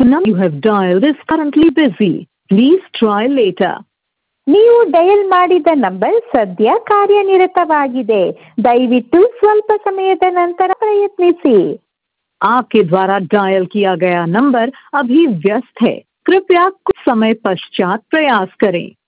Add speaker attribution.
Speaker 1: number you have dialed is currently busy. Please try later.
Speaker 2: ನೀವು dial ಮಾಡಿದ number ಸದ್ಯ ಕಾರ್ಯನಿರತವಾಗಿದೆ. ದಯವಿಟ್ಟು ಸ್ವಲ್ಪ ಸಮಯದ ನಂತರ ಪ್ರಯತ್ನಿಸಿ.
Speaker 1: आपके द्वारा डायल किया गया नंबर अभी व्यस्त है. कृपया कुछ समय पश्चात प्रयास करें.